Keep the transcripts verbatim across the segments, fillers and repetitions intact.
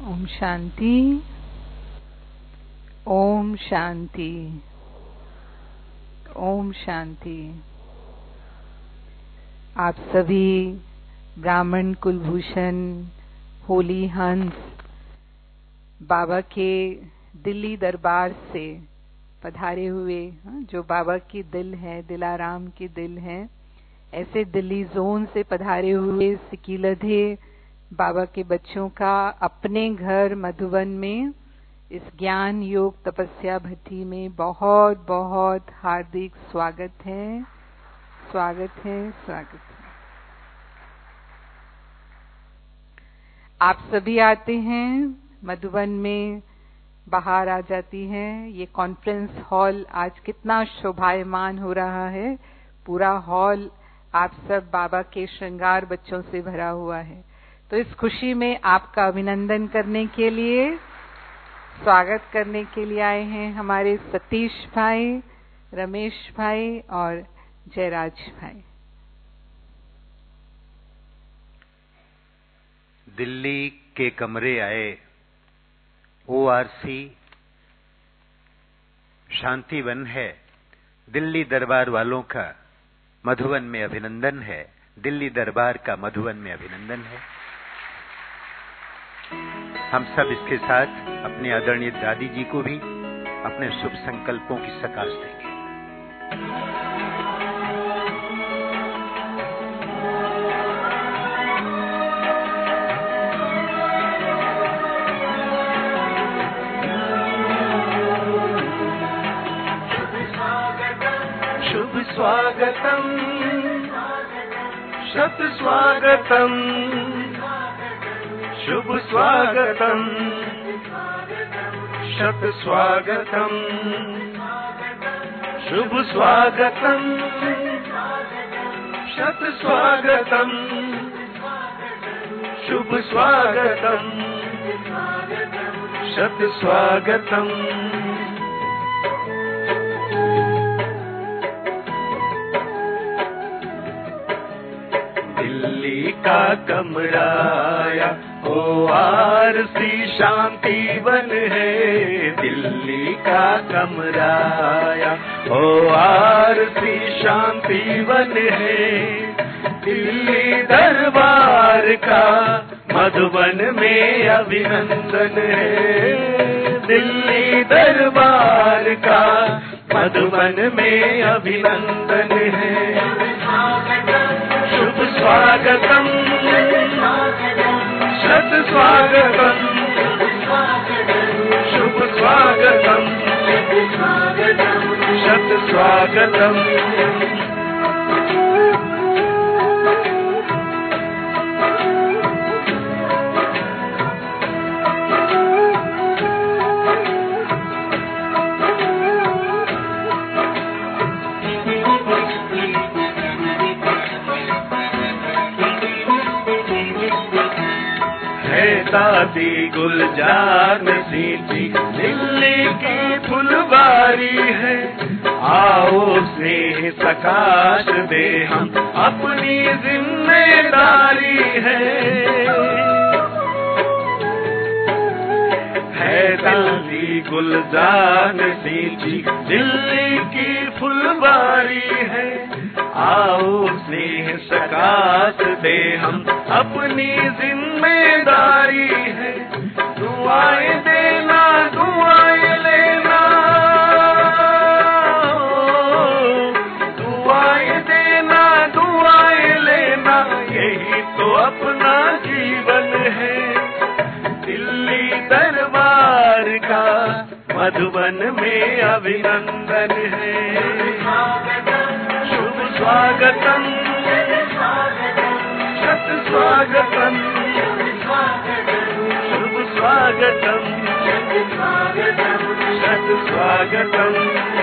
ओम शांति, ओम शांति, ओम शांति। आप सभी ब्राह्मण कुलभूषण, होली हंस, बाबा के दिल्ली दरबार से पधारे हुए, जो बाबा की दिल है, दिलाराम की दिल है, ऐसे दिल्ली जोन से पधारे हुए सिकीलधे बाबा के बच्चों का अपने घर मधुबन में इस ज्ञान योग तपस्या भट्टी में बहुत बहुत हार्दिक स्वागत है, स्वागत है, स्वागत है। आप सभी आते हैं मधुबन में, बाहर आ जाती हैं। ये कॉन्फ्रेंस हॉल आज कितना शोभायमान हो रहा है। पूरा हॉल आप सब बाबा के श्रृंगार बच्चों से भरा हुआ है। तो इस खुशी में आपका अभिनंदन करने के लिए, स्वागत करने के लिए आए हैं हमारे सतीश भाई, रमेश भाई और जयराज भाई। दिल्ली के कमरे आए, ओआरसी शांतिवन है। दिल्ली दरबार वालों का मधुबन में अभिनंदन है। दिल्ली दरबार का मधुबन में अभिनंदन है। हम सब इसके साथ अपने आदरणीय दादी जी को भी अपने शुभ संकल्पों की सकाश देंगे। शुभ स्वागतम, शत स्वागतम, शुभ स्वागतम, शत स्वागतम, शुभ स्वागतम, शत स्वागतम, शुभ स्वागतम, शत स्वागतम। दिल्ली का कमरा आया, ओआरसी शांतिवन है। दिल्ली का कमरा आया, ओआरसी शांतिवन है। दिल्ली दरबार का मधुबन में अभिनंदन है। दिल्ली दरबार का मधुबन में अभिनंदन है। शुभ स्वागतम, शत स्वागतम, शुभ स्वागतम, शत स्वागतम। दादी गुलजार सींची दिल्ली की फुलवारी है। आओ स्नेह सकाश दे हम अपनी जिम्मेदारी है। है दादी गुलजार सींची दिल्ली की फुलवारी है। आओ स्नेह सकाश दे हम अपनी जिम्मेदारी है। दुआएं देना, दुआएं लेना, दुआएं देना, दुआएं लेना, यही तो अपना जीवन है। दिल्ली दरबार का मधुबन में अभिनंदन है। शुभ स्वागतम, शत स्वागतम, शुभ स्वागतम, शत स्वागतम।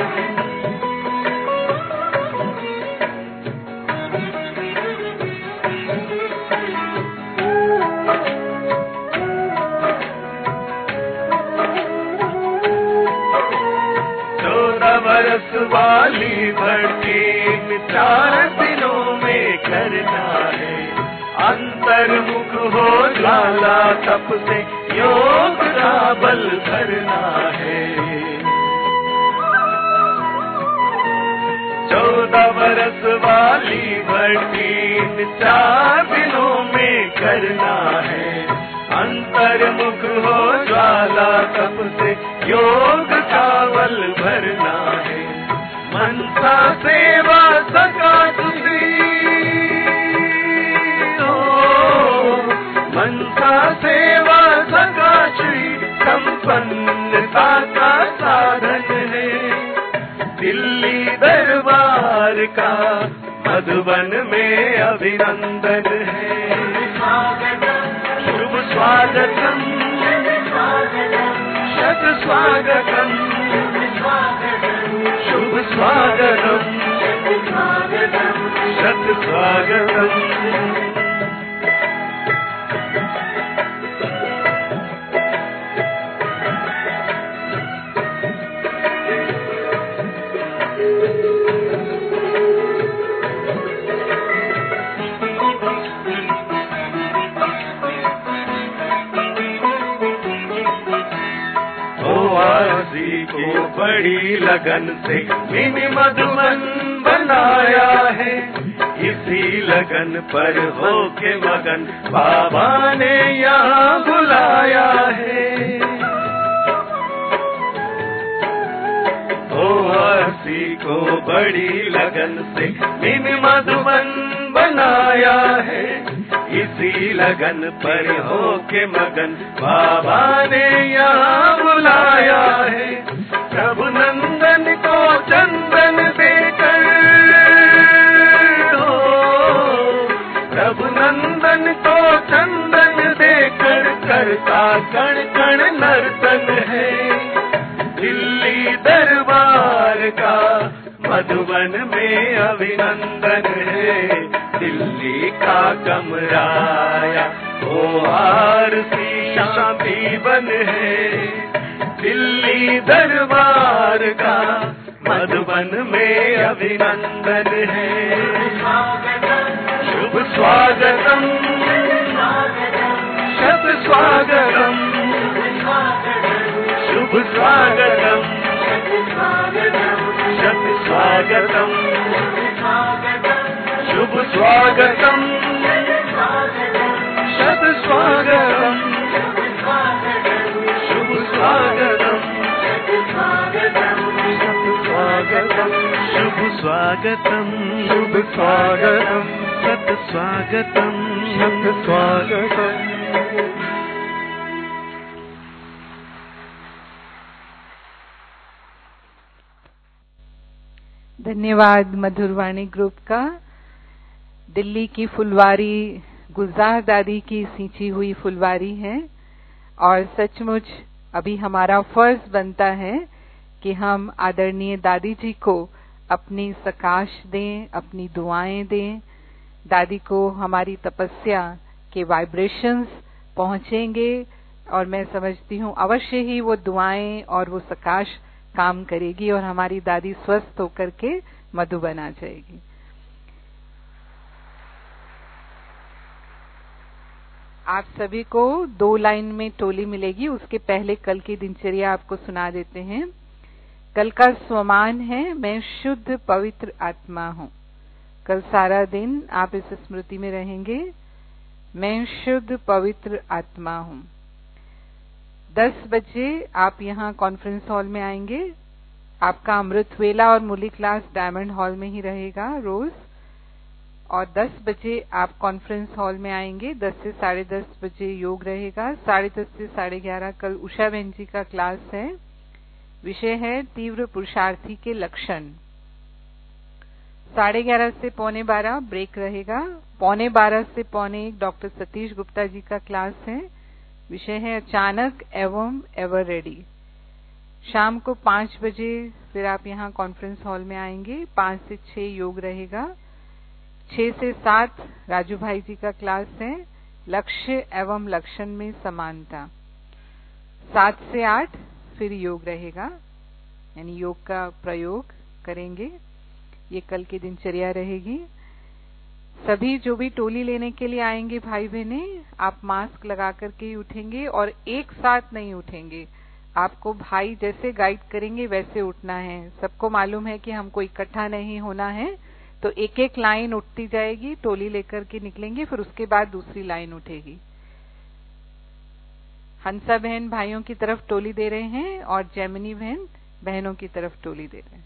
चौदह बरस वाली भर्ती चार दिनों में करना है। अंतर्मुख हो ज्वाला तप से योग का बल भरना है। चौदह बरस वाली भर्ती चार दिनों में करना है। अंतर्मुख हो ज्वाला तप से योग का बल भरना है। मनसा सेवा सका तुझी हो, मनसा सेवा सका श्री संपन्नता का साधन है। दिल्ली दरबार का मधुबन में अभिनंदन है। शुभ स्वागतम शत स्वागतम, शुभ स्वागतम शत स्वागतम। को बड़ी लगन से मिनी मधुबन बनाया है। इसी लगन पर हो के मगन बाबा ने यहाँ बुलाया है। ओ हसी को बड़ी लगन से मिनी मधुबन बनाया है। इसी लगन पर हो के मगन बाबा ने यहाँ बुलाया है। प्रभु नंदन को चंदन देकर हो, प्रभु नंदन को चंदन देकर करता कण कण नर्तन है। दिल्ली दरबार का मधुबन में अभिनंदन है। दिल्ली का कमराया ओ आरती शांति बन है। दिल्ली दरबार का मधुबन में अभिनंदन है। शुभ स्वागतम शत स्वागतम, शुभ स्वागतम शत स्वागतम, शुभ स्वागतम शत स्वागतम, शुभ स्वागतम शुभ स्वागतम, शुभ स्वागतम सत स्वागतम, सत स्वागतम। धन्यवाद मधुरवाणी ग्रुप का। दिल्ली की फुलवारी गुलजार दादी की सींची हुई फुलवारी है और सचमुच अभी हमारा फर्ज बनता है कि हम आदरणीय दादी जी को अपनी सकाश दें, अपनी दुआएं दें। दादी को हमारी तपस्या के वाइब्रेशंस पहुंचेंगे और मैं समझती हूँ अवश्य ही वो दुआएं और वो सकाश काम करेगी और हमारी दादी स्वस्थ होकर के मधुबन आ जाएगी। आप सभी को दो लाइन में टोली मिलेगी, उसके पहले कल की दिनचर्या आपको सुना देते हैं। कल का स्वमान है, मैं शुद्ध पवित्र आत्मा हूँ। कल सारा दिन आप इस स्मृति में रहेंगे, मैं शुद्ध पवित्र आत्मा हूँ। दस बजे आप यहाँ कॉन्फ्रेंस हॉल में आएंगे। आपका अमृत वेला और मुरली क्लास डायमंड हॉल में ही रहेगा रोज। और दस बजे आप कॉन्फ्रेंस हॉल में आएंगे। दस से साढ़े दस बजे योग रहेगा। साढ़े दस से साढ़े ग्यारह कल उषा बहन जी का क्लास है। विषय है तीव्र पुरुषार्थी के लक्षण। साढ़े ग्यारह से पौने बारह ब्रेक रहेगा। पौने बारह से पौने एक डॉक्टर सतीश गुप्ता जी का क्लास है। विषय है अचानक एवं एवर रेडी। शाम को पांच बजे फिर आप यहाँ कॉन्फ्रेंस हॉल में आएंगे। पांच से छह योग रहेगा। छह से सात राजू भाई जी का क्लास है, लक्ष्य एवं लक्षण में समानता। सात से आठ फिर योग रहेगा, यानी योग का प्रयोग करेंगे। ये कल की दिनचर्या रहेगी। सभी जो भी टोली लेने के लिए आएंगे भाई बहने, आप मास्क लगा करके ही उठेंगे और एक साथ नहीं उठेंगे। आपको भाई जैसे गाइड करेंगे वैसे उठना है। सबको मालूम है कि हमको इकट्ठा नहीं होना है, तो एक एक लाइन उठती जाएगी, टोली लेकर के निकलेंगे, फिर उसके बाद दूसरी लाइन उठेगी। हंसा बहन भाइयों की तरफ टोली दे रहे हैं और जैमिनी बहन बहनों की तरफ टोली दे रहे हैं।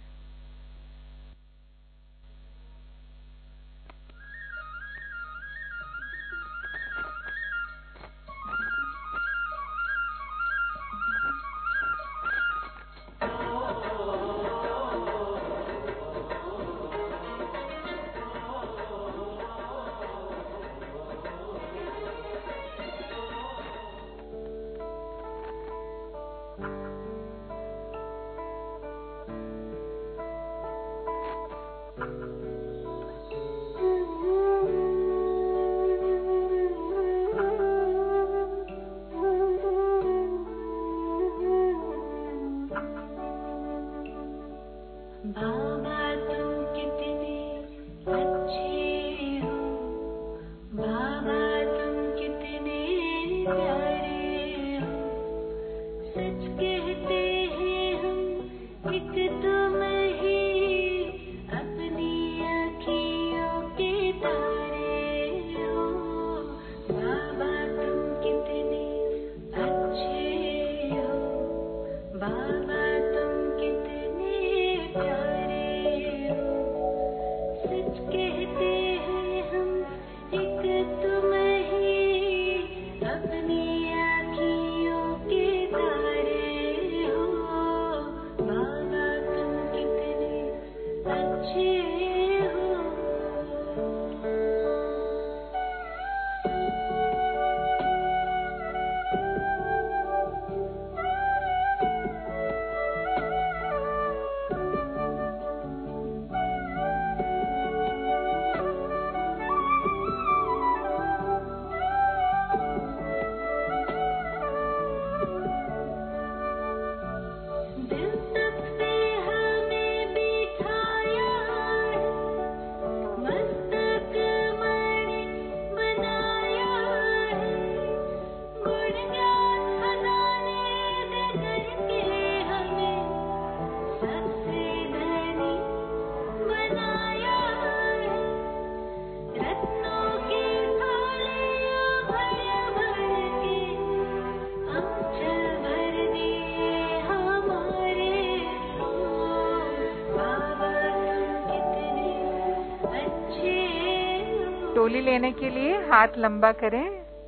टोली लेने के लिए हाथ लंबा करें,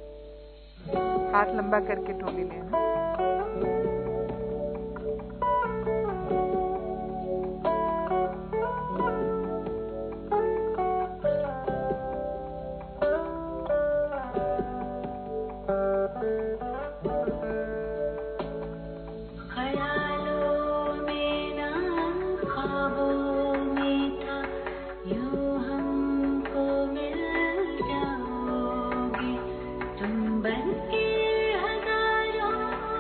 हाथ लंबा करके टोली लेना। बनके हजारों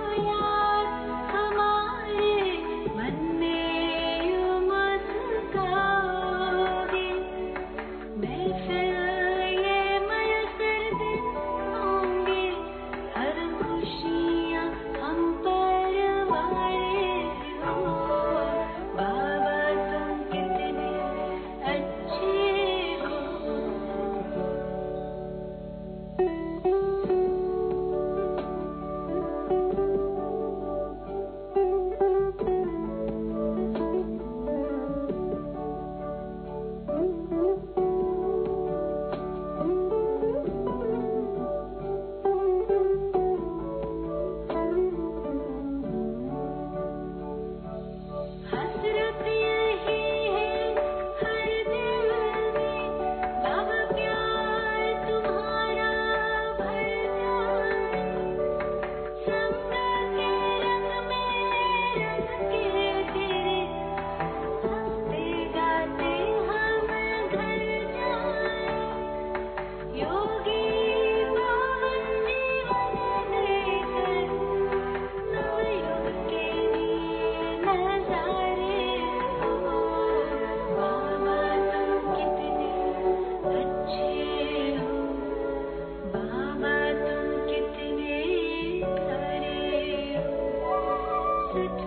मुझको